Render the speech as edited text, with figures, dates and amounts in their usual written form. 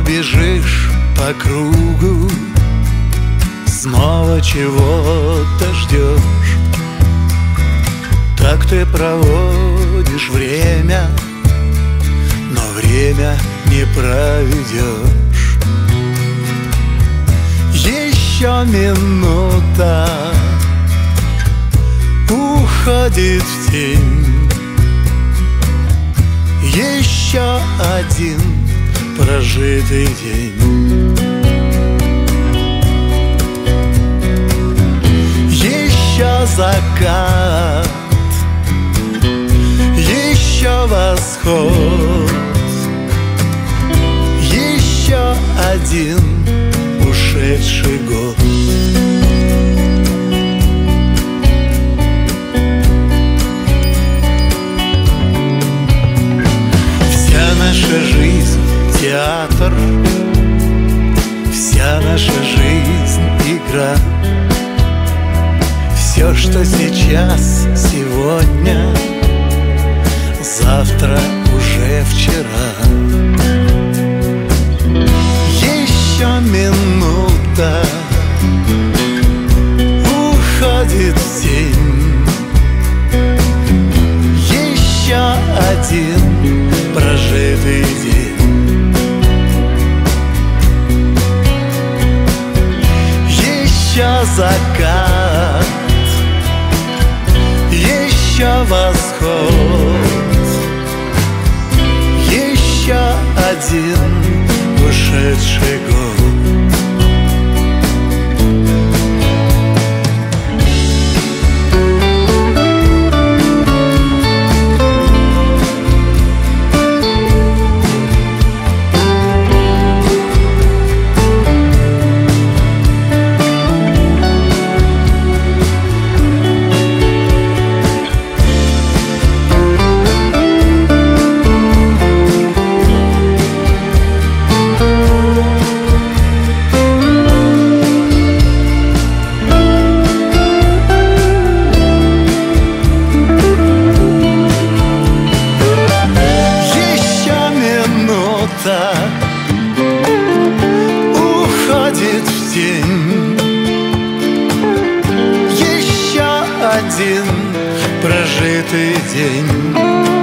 бежишь по кругу, снова чего-то ждешь. Так ты проводишь время, но время не проведешь. Еще минута уходит в тень, еще один прожитый день. Еще закат, еще восход, еще один ушедший год. Вся наша жизнь — театр, вся наша жизнь — игра. Все, что сейчас, сегодня, завтра уже вчера. Еще минута уходит в тень, еще один прожитый день. Еще закат, еще восход, еще один ушедший год. Уходит в тень, еще один прожитый день.